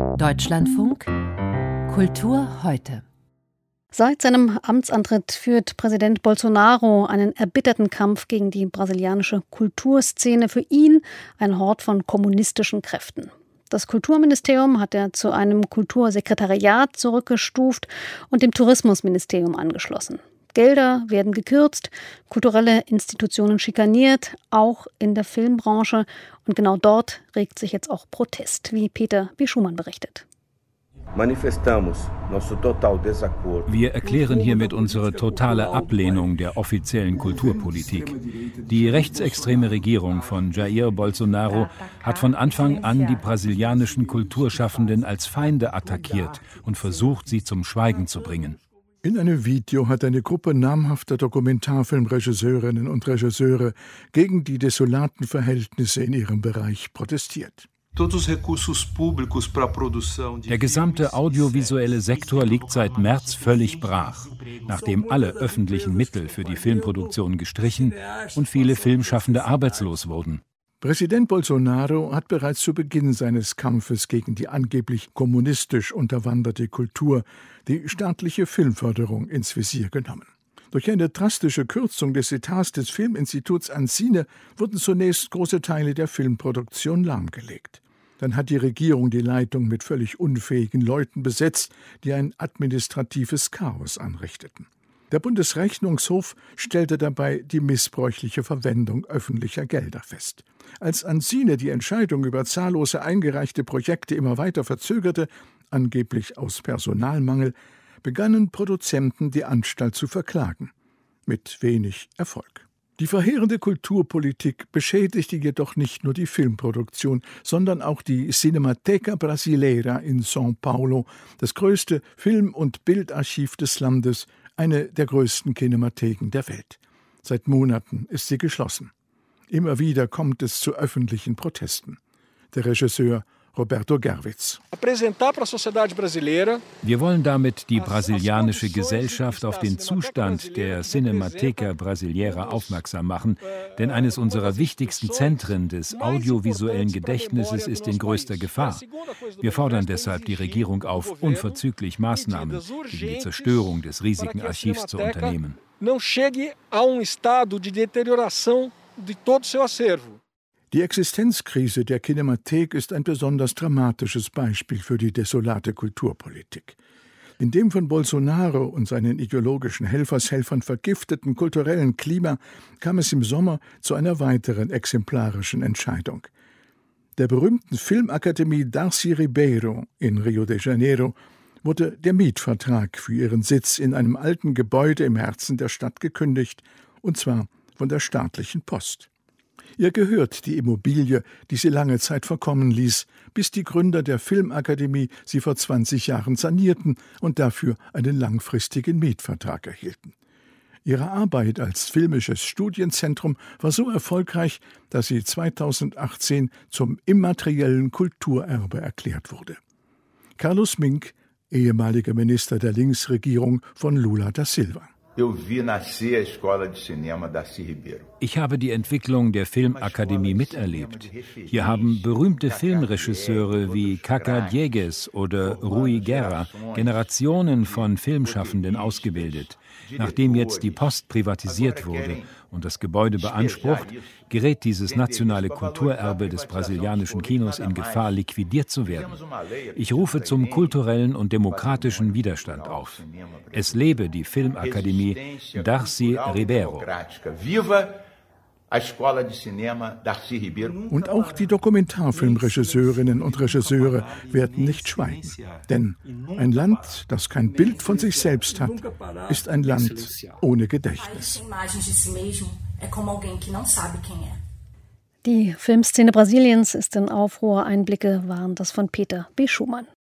Deutschlandfunk Kultur heute. Seit seinem Amtsantritt führt Präsident Bolsonaro einen erbitterten Kampf gegen die brasilianische Kulturszene. Für ihn ein Hort von kommunistischen Kräften. Das Kulturministerium hat er zu einem Kultursekretariat zurückgestuft und dem Tourismusministerium angeschlossen. Gelder werden gekürzt, kulturelle Institutionen schikaniert, auch in der Filmbranche. Und genau dort regt sich jetzt auch Protest, wie Peter B. Schumann berichtet. Wir erklären hiermit unsere totale Ablehnung der offiziellen Kulturpolitik. Die rechtsextreme Regierung von Jair Bolsonaro hat von Anfang an die brasilianischen Kulturschaffenden als Feinde attackiert und versucht, sie zum Schweigen zu bringen. In einem Video hat eine Gruppe namhafter Dokumentarfilmregisseurinnen und Regisseure gegen die desolaten Verhältnisse in ihrem Bereich protestiert. Der gesamte audiovisuelle Sektor liegt seit März völlig brach, nachdem alle öffentlichen Mittel für die Filmproduktion gestrichen und viele Filmschaffende arbeitslos wurden. Präsident Bolsonaro hat bereits zu Beginn seines Kampfes gegen die angeblich kommunistisch unterwanderte Kultur die staatliche Filmförderung ins Visier genommen. Durch eine drastische Kürzung des Etats des Filminstituts Ancine wurden zunächst große Teile der Filmproduktion lahmgelegt. Dann hat die Regierung die Leitung mit völlig unfähigen Leuten besetzt, die ein administratives Chaos anrichteten. Der Bundesrechnungshof stellte dabei die missbräuchliche Verwendung öffentlicher Gelder fest. Als Ancine die Entscheidung über zahllose eingereichte Projekte immer weiter verzögerte, angeblich aus Personalmangel, begannen Produzenten, die Anstalt zu verklagen. Mit wenig Erfolg. Die verheerende Kulturpolitik beschädigte jedoch nicht nur die Filmproduktion, sondern auch die Cinemateca Brasileira in São Paulo, das größte Film- und Bildarchiv des Landes, eine der größten Kinematheken der Welt. Seit Monaten ist sie geschlossen. Immer wieder kommt es zu öffentlichen Protesten. Der Regisseur Roberto Gerwitz. Wir wollen damit die brasilianische Gesellschaft auf den Zustand der Cinemateca Brasileira aufmerksam machen, denn eines unserer wichtigsten Zentren des audiovisuellen Gedächtnisses ist in größter Gefahr. Wir fordern deshalb die Regierung auf, unverzüglich Maßnahmen gegen die Zerstörung des riesigen Archivs zu unternehmen. Die Existenzkrise der Kinemathek ist ein besonders dramatisches Beispiel für die desolate Kulturpolitik. In dem von Bolsonaro und seinen ideologischen Helfershelfern vergifteten kulturellen Klima kam es im Sommer zu einer weiteren exemplarischen Entscheidung. Der berühmten Filmakademie Darcy Ribeiro in Rio de Janeiro wurde der Mietvertrag für ihren Sitz in einem alten Gebäude im Herzen der Stadt gekündigt, und zwar von der staatlichen Post. Ihr gehört die Immobilie, die sie lange Zeit verkommen ließ, bis die Gründer der Filmakademie sie vor 20 Jahren sanierten und dafür einen langfristigen Mietvertrag erhielten. Ihre Arbeit als filmisches Studienzentrum war so erfolgreich, dass sie 2018 zum immateriellen Kulturerbe erklärt wurde. Carlos Mink, ehemaliger Minister der Linksregierung von Lula da Silva. Ich habe die Entwicklung der Filmakademie miterlebt. Hier haben berühmte Filmregisseure wie Cacá Diegues oder Rui Guerra Generationen von Filmschaffenden ausgebildet. Nachdem jetzt die Post privatisiert wurde und das Gebäude beansprucht, gerät dieses nationale Kulturerbe des brasilianischen Kinos in Gefahr, liquidiert zu werden. Ich rufe zum kulturellen und demokratischen Widerstand auf. Es lebe die Filmakademie Darcy Ribeiro. Und auch die Dokumentarfilmregisseurinnen und Regisseure werden nicht schweigen. Denn ein Land, das kein Bild von sich selbst hat, ist ein Land ohne Gedächtnis. Die Filmszene Brasiliens ist in Aufruhr. Einblicke waren das von Peter B. Schumann.